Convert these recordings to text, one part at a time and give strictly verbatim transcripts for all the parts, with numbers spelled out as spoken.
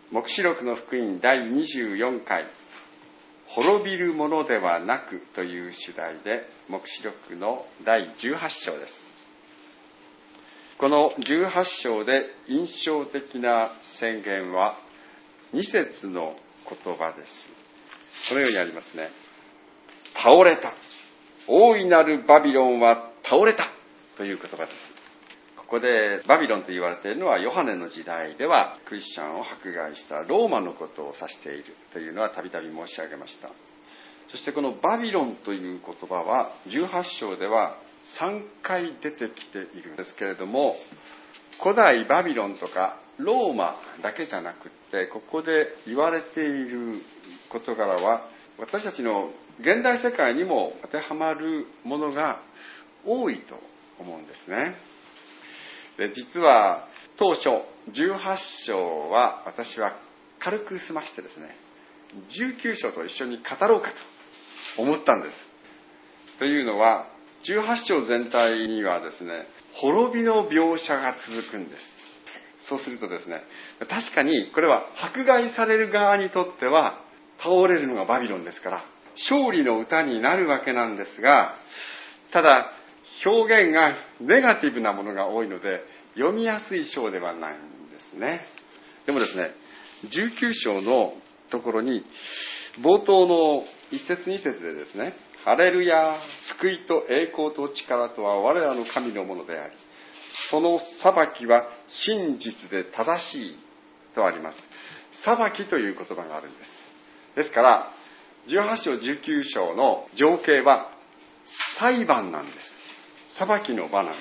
黙示録の福音だいにじゅうよんかい、滅びるものではなくという主題で、黙示録のだいじゅうはち章です。このじゅうはち章で印象的な宣言はに節の言葉です。このようにありますね。倒れた。大いなるバビロンは倒れたという言葉です。ここでバビロンと言われているのは、ヨハネの時代ではクリスチャンを迫害したローマのことを指しているというのはたびたび申し上げました。そしてこのバビロンという言葉はじゅうはち章ではさんかい出てきているんですけれども、古代バビロンとかローマだけじゃなくって、ここで言われている事柄は私たちの現代世界にも当てはまるものが多いと思うんですね。で、実は当初じゅうはち章は私は軽く済ましてですね、じゅうきゅう章と一緒に語ろうかと思ったんです。というのはじゅうはち章全体にはですね、滅びの描写が続くんです。そうするとですね、確かにこれは迫害される側にとっては倒れるのがバビロンですから勝利の歌になるわけなんですが、ただ表現がネガティブなものが多いので読みやすい章ではないんですね。でもですね、じゅうきゅう章のところに冒頭のいち節に節でですね、ハレルヤ、救いと栄光と力とは我らの神のものであり、その裁きは真実で正しいとあります。裁きという言葉があるんです。ですからじゅうはち章じゅうきゅう章の情景は裁判なんです。裁きの場なんです。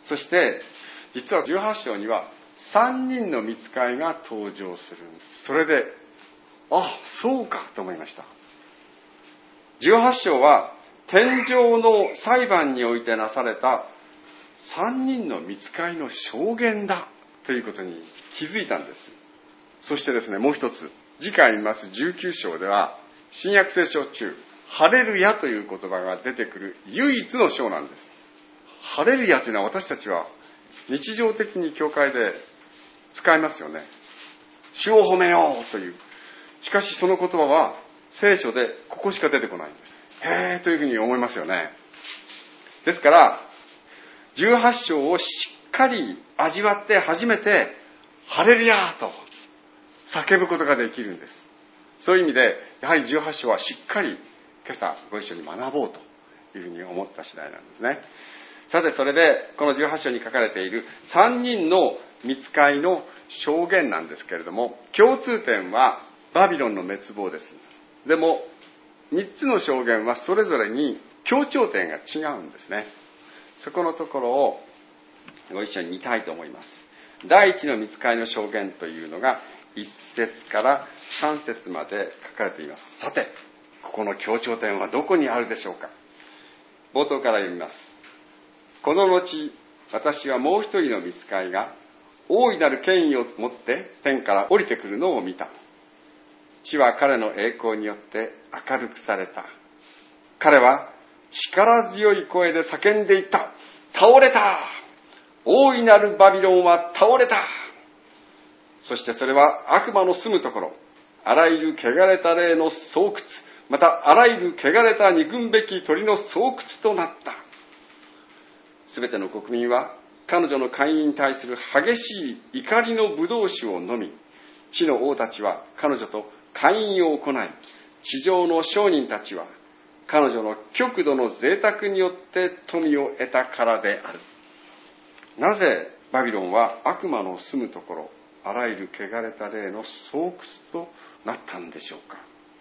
そして実はじゅうはち章にはさんにんの御使いが登場する。それで、あ、そうかと思いました。じゅうはち章は天上の裁判においてなされたさんにんの御使いの証言だということに気づいたんです。そしてですね、もう一つ、次回見ますじゅうきゅう章では新約聖書中、ハレルヤという言葉が出てくる唯一の章なんです。ハレルヤというのは私たちは日常的に教会で使いますよね。主を褒めようという。しかしその言葉は聖書でここしか出てこないんです。へーというふうに思いますよね。ですからじゅうはち章をしっかり味わって初めてハレルヤと叫ぶことができるんです。そういう意味でやはりじゅうはち章はしっかり今朝ご一緒に学ぼうというふうに思った次第なんですね。さて、それでこのじゅうはち章に書かれているさんにんの御使いの証言なんですけれども、共通点はバビロンの滅亡です。でもみっつの証言はそれぞれに強調点が違うんですね。そこのところをご一緒に見たいと思います。第一の御使いの証言というのがいち節からさん節まで書かれています。さて、ここの強調点はどこにあるでしょうか。冒頭から読みます。この後、私はもう一人の御使いが大いなる権威を持って天から降りてくるのを見た。地は彼の栄光によって明るくされた。彼は力強い声で叫んでいった。倒れた！大いなるバビロンは倒れた！そしてそれは悪魔の住むところ、あらゆる汚れた霊の巣窟、またあらゆる汚れた憎むべき鳥の巣窟となった。すべての国民は彼女の会員に対する激しい怒りの葡萄酒を飲み、地の王たちは彼女と会員を行い、地上の商人たちは彼女の極度の贅沢によって富を得たからである。なぜバビロンは悪魔の住むところ、あらゆる汚れた霊の巣窟となったんでしょうか。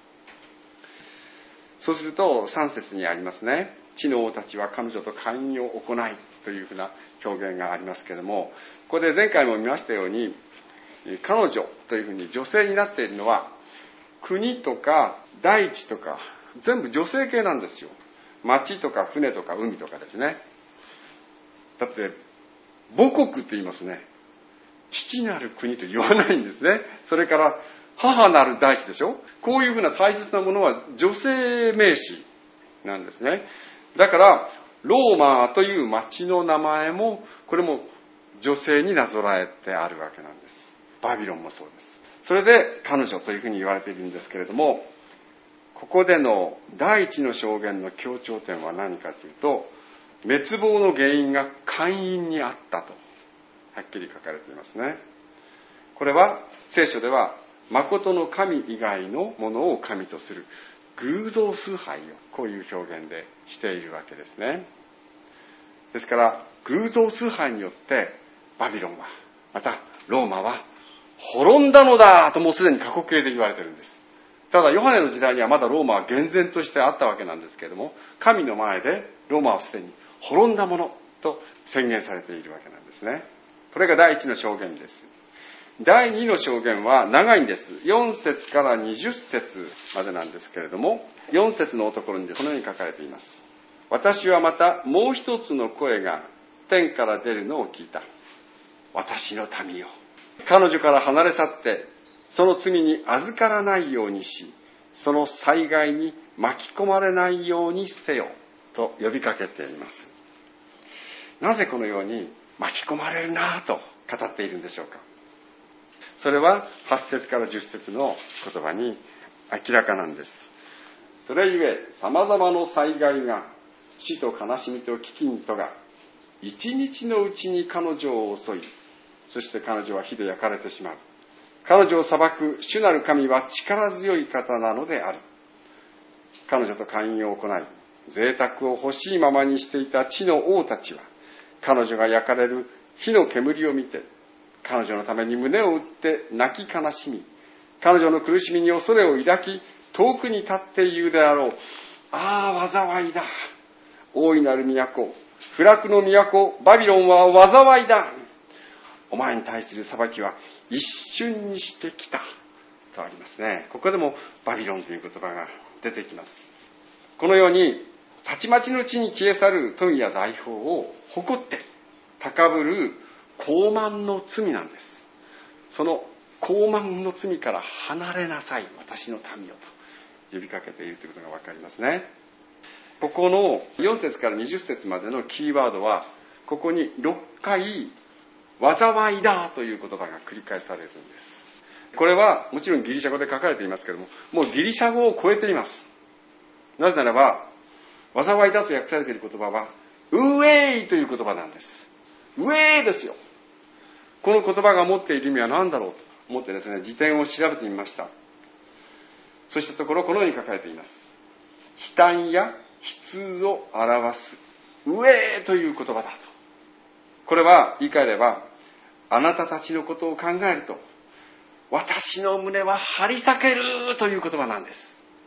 そうするとさん節にありますね。地の王たちは彼女と会員を行いというふうな表現がありますけれども、ここで前回も見ましたように、彼女というふうに女性になっているのは国とか大地とか全部女性系なんですよ。町とか船とか海とかですね。だって母国って言いますね。父なる国と言わないんですね。それから母なる大地でしょ。こういうふうな大切なものは女性名詞なんですね。だからローマという町の名前もこれも女性になぞらえてあるわけなんです。バビロンもそうです。 それで彼女というふうに言われているんですけれども、ここでの第一の証言の強調点は何かというと、滅亡の原因が姦淫にあったとはっきり書かれていますね。これは聖書では誠の神以外のものを神とする偶像崇拝をこういう表現でしているわけですね。ですから偶像崇拝によってバビロンは、またローマは滅んだのだともうすでに過去形で言われているんです。ただヨハネの時代にはまだローマは厳然としてあったわけなんですけれども、神の前でローマはすでに滅んだものと宣言されているわけなんですね。これが第一の証言です。第二の証言は長いんです。よん節からにじゅっ節までなんですけれども、よん節のところにこのように書かれています。私はまたもう一つの声が天から出るのを聞いた。私の民よ、彼女から離れ去ってその罪に預からないようにし、その災害に巻き込まれないようにせよと呼びかけています。なぜこのように巻き込まれるなと語っているんでしょうか。それははち節からじゅっ節の言葉に明らかなんです。それゆえ様々な災害が死と悲しみと飢饉とが一日のうちに彼女を襲い、そして彼女は火で焼かれてしまう。彼女を裁く主なる神は力強い方なのである。彼女と姦淫を行い、贅沢を欲しいままにしていた地の王たちは、彼女が焼かれる火の煙を見て、彼女のために胸を打って泣き悲しみ、彼女の苦しみに恐れを抱き、遠くに立って言うであろう。ああ、災いだ。大いなる都、不落の都、バビロンは災いだ。お前に対する裁きは一瞬にしてきた。とありますね。ここでもバビロンという言葉が出てきます。このように、たちまちのうちに消え去る富や財宝を誇って高ぶる傲慢の罪なんです。その傲慢の罪から離れなさい、私の民よと呼びかけているということがわかりますね。ここのよん節からにじゅっ節までのキーワードは、ここにろっかい災いだという言葉が繰り返されるんです。これはもちろんギリシャ語で書かれていますけれども、もうギリシャ語を超えています。なぜならば、災いだと訳されている言葉はウェイという言葉なんです。ウェイですよ。この言葉が持っている意味は何だろうと思ってですね、辞典を調べてみました。そしたところこのように書かれています。悲嘆や悲痛を表すウェイという言葉だと。これは言い換えれば、あなたたちのことを考えると私の胸は張り裂けるという言葉なんです。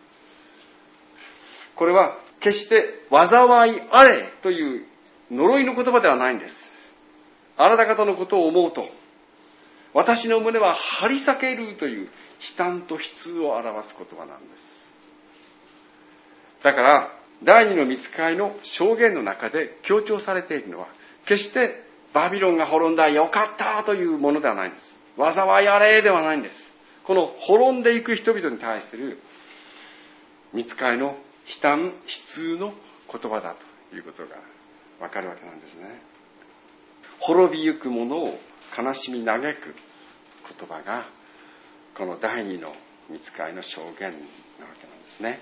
これは決して災いあれという呪いの言葉ではないんです。あなた方のことを思うと私の胸は張り裂けるという悲嘆と悲痛を表す言葉なんです。だから第二の御使いの証言の中で強調されているのは、決してバビロンが滅んだよかったというものではないんです。災いあれではないんです。この滅んでいく人々に対する御使いの悲嘆悲痛の言葉だということがわかるわけなんですね。滅びゆく者を悲しみ嘆く言葉がこの第二の御使いの証言なわけなんですね。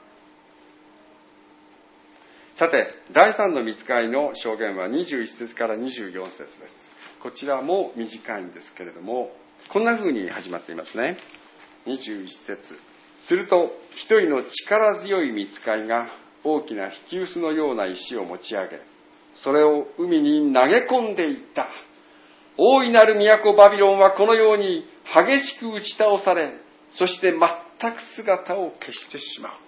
さて、第三の御使いの証言はにじゅういち節からにじゅうよん節です。こちらも短いんですけれども、こんな風に始まっていますね。にじゅういち節。すると一人の力強い御使いが大きな引き臼のような石を持ち上げ、それを海に投げ込んでいった。大いなる都バビロンはこのように激しく打ち倒され、そして全く姿を消してしまう。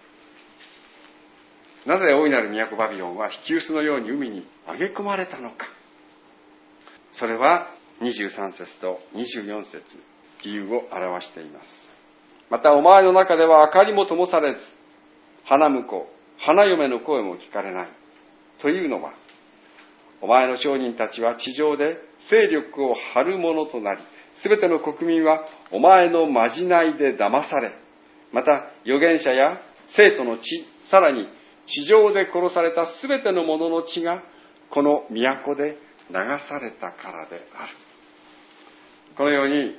なぜ大いなる都バビロンは引き臼のように海に投げ込まれたのか。それはにじゅうさん節とにじゅうよん節、理由を表しています。またお前の中では明かりも灯されず、花婿、花嫁の声も聞かれない。というのは、お前の商人たちは地上で勢力を張る者となり、すべての国民はお前のまじないで騙され、また預言者や生徒の血、さらに地上で殺されたすべての者の血がこの都で流されたからである。このように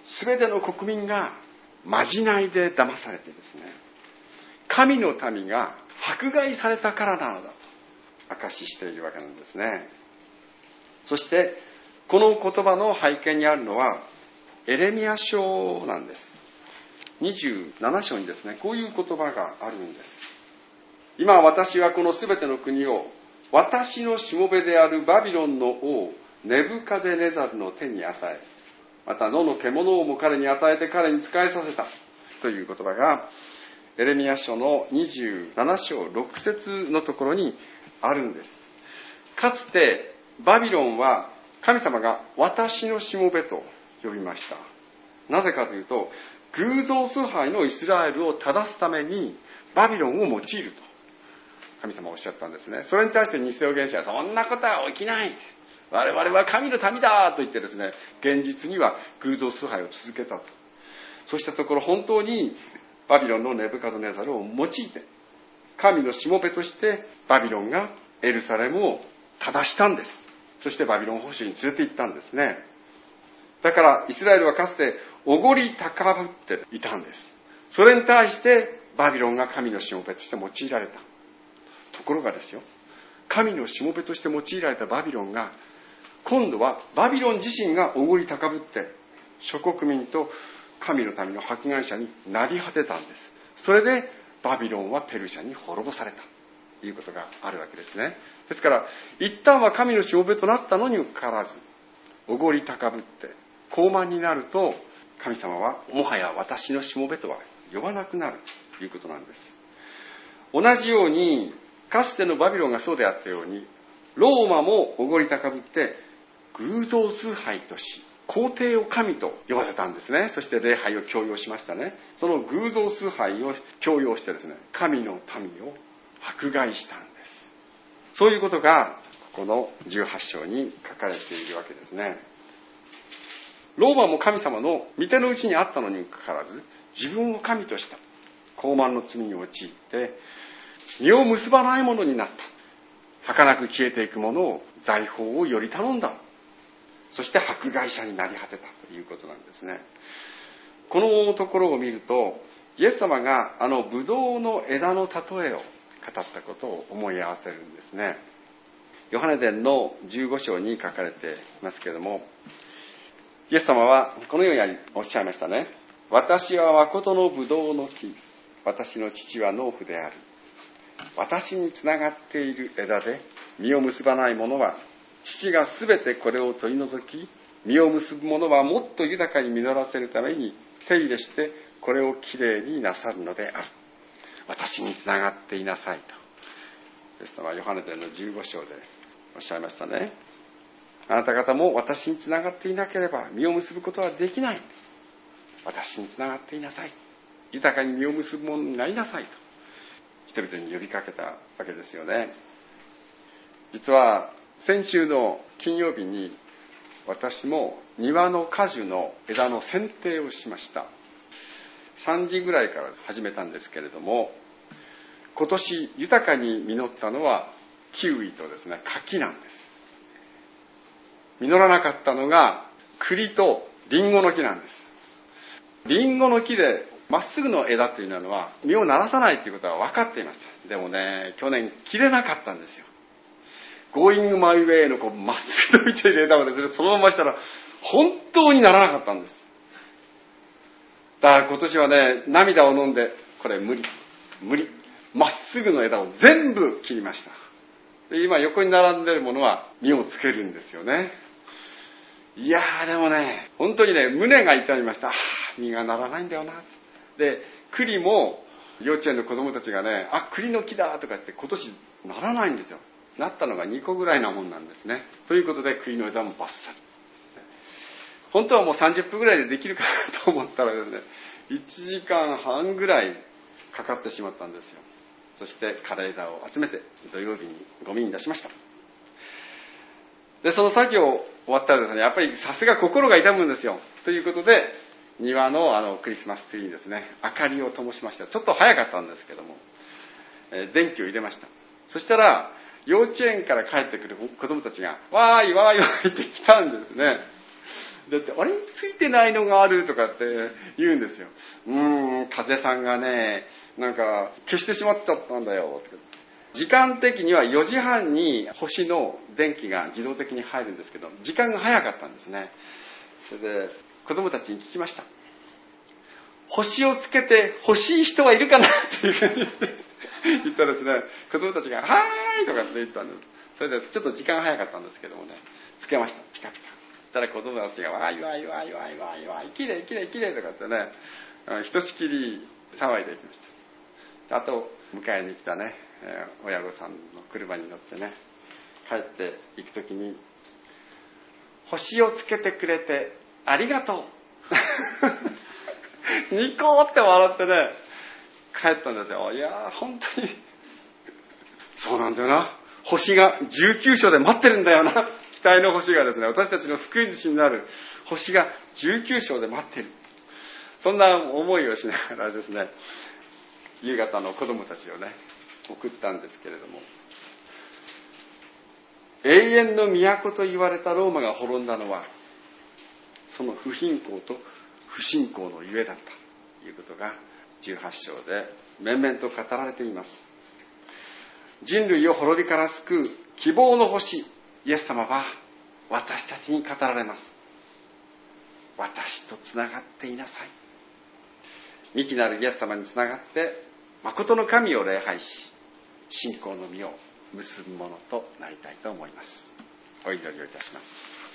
全ての国民がまじないで騙されてですね、神の民が迫害されたからなのだと証ししているわけなんですね。そしてこの言葉の背景にあるのはエレミヤ書なんです。にじゅうなな章にですね、こういう言葉があるんです。今私はこのすべての国を私のしもべであるバビロンの王ネブカデネザルの手に与え、また野の獣をも彼に与えて彼に仕えさせたという言葉がエレミヤ書のにじゅうなな章ろく節のところにあるんです。かつてバビロンは神様が私のしもべと呼びました。なぜかというと、偶像崇拝のイスラエルを正すためにバビロンを用いると神様はおっしゃったんですね。それに対して偽預言者はそんなことは起きない、我々は神の民だと言ってですね、現実には偶像崇拝を続けたと。そうしたところ本当にバビロンのネブカドネザルを用いて神のしもべとしてバビロンがエルサレムを正したんです。そしてバビロン捕囚に連れて行ったんですね。だからイスラエルはかつておごり高ぶっていたんです。それに対してバビロンが神のしもべとして用いられた。ところがですよ、神のしもべとして用いられたバビロンが今度はバビロン自身がおごり高ぶって諸国民と神の民の迫害者になり果てたんです。それでバビロンはペルシャに滅ぼされたということがあるわけですね。ですから一旦は神のしもべとなったのにもかかわらずおごり高ぶって高慢になると、神様はもはや私のしもべとは呼ばなくなるということなんです。同じようにかつてのバビロンがそうであったように、ローマもおごり高ぶって偶像崇拝とし皇帝を神と呼ばせたんですね。そして礼拝を強要しましたね。その偶像崇拝を強要してですね、神の民を迫害したんです。そういうことがこのじゅうはち章に書かれているわけですね。ローマも神様の御手の内にあったのにもかかわらず、自分を神とした傲慢の罪に陥って実を結ばないものになった。儚く消えていくものを財宝をより頼んだ。そして迫害者になり果てたということなんですね。このところを見ると、イエス様があのブドウの枝の例えを語ったことを思い合わせるんですね。ヨハネ伝のじゅうご章に書かれていますけれども、イエス様はこのようにおっしゃいましたね。私は誠のブドウの木、私の父は農夫である。私につながっている枝で実を結ばない者は、父がすべてこれを取り除き、実を結ぶ者はもっと豊かに実らせるために手入れしてこれをきれいになさるのである。私につながっていなさいと、イエス様はヨハネ伝のじゅうご章でおっしゃいましたね。あなた方も私につながっていなければ実を結ぶことはできない。私につながっていなさい。豊かに実を結ぶ者になりなさいと人々に呼びかけたわけですよね。実は先週の金曜日に私も庭の果樹の枝の剪定をしました。さんじぐらいから始めたんですけれども、今年豊かに実ったのはキウイとですね、柿なんです。実らなかったのが栗とリンゴの木なんです。リンゴの木でまっすぐの枝というのは実をならさないということは分かっていました。でもね、去年切れなかったんですよ。Going my way のこうまっすぐ伸びている枝をですね、そのまましたら本当にならなかったんです。だから今年はね、涙を飲んで、これ無理無理まっすぐの枝を全部切りました。で今横に並んでいるものは実をつけるんですよね。いやーでもね、本当にね、胸が痛みました。あー、実がならないんだよな。で、栗も幼稚園の子供たちがね、あ、栗の木だとか言って今年ならないんですよ。なったのがにこぐらいなもんなんですね。ということで栗の枝もバッサリ。本当はもうさんじゅっぷんぐらいでできるかなと思ったらですね、いちじかんはんぐらいかかってしまったんですよ。そして枯れ枝を集めて土曜日にゴミに出しました。で、その作業終わったらですね、やっぱりさすが心が痛むんですよ。ということで、庭のあのクリスマスツリーにですね、明かりを灯しました。ちょっと早かったんですけども、えー、電気を入れました。そしたら、幼稚園から帰ってくる子供たちが、わーいわーいわーいって来たんですね。 だってあれついてないのがあるとかって言うんですよ。うーん風さんがねなんか消してしまっちゃったんだよとか。時間的にはよじはんに星の電気が自動的に入るんですけど、時間が早かったんですね。それで子供たちに聞きました。星をつけて欲しい人はいるかなっていうふうに言ったらですね、子供たちがはーいとかって言ったんです。それでちょっと時間早かったんですけどもね、つけました。ピカピカ。そしたら子供たちがわいわいわいわいわいわいきれいきれいきれいとかってね、ひとしきり騒いでいきました。あと迎えに来たね、親御さんの車に乗ってね帰っていくときに、星をつけてくれてありがとうニコーって笑ってね帰ったんですよ。いやー本当にそうなんだよな、星がじゅうきゅう章で待ってるんだよな、期待の星がですね、私たちの救い主になる星がじゅうきゅう章で待ってる、そんな思いをしながらですね、夕方の子供たちをね送ったんですけれども、永遠の都と言われたローマが滅んだのはその不貧困と不信仰のゆえだったということがじゅうはち章で面々と語られています。人類を滅びから救う希望の星イエス様は私たちに語られます。私とつながっていなさい。幹なるイエス様につながって誠の神を礼拝し、信仰の実を結ぶものとなりたいと思います。お祈りをいたします。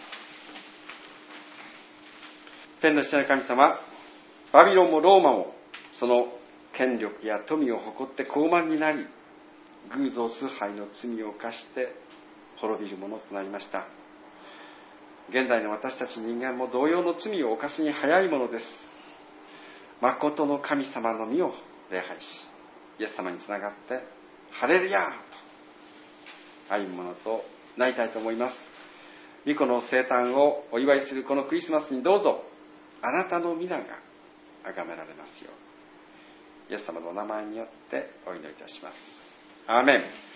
天の父なる神様、バビロンもローマもその権力や富を誇って高慢になり、偶像崇拝の罪を犯して滅びるものとなりました。現代の私たち人間も同様の罪を犯すに早いものです。誠の神様の実を礼拝し、イエス様につながってハレルヤーと歩むものとなりたいと思います。御子の生誕をお祝いするこのクリスマスにどうぞあなたの皆が崇められますよう、イエス様のお名前によってお祈りいたします。アーメン。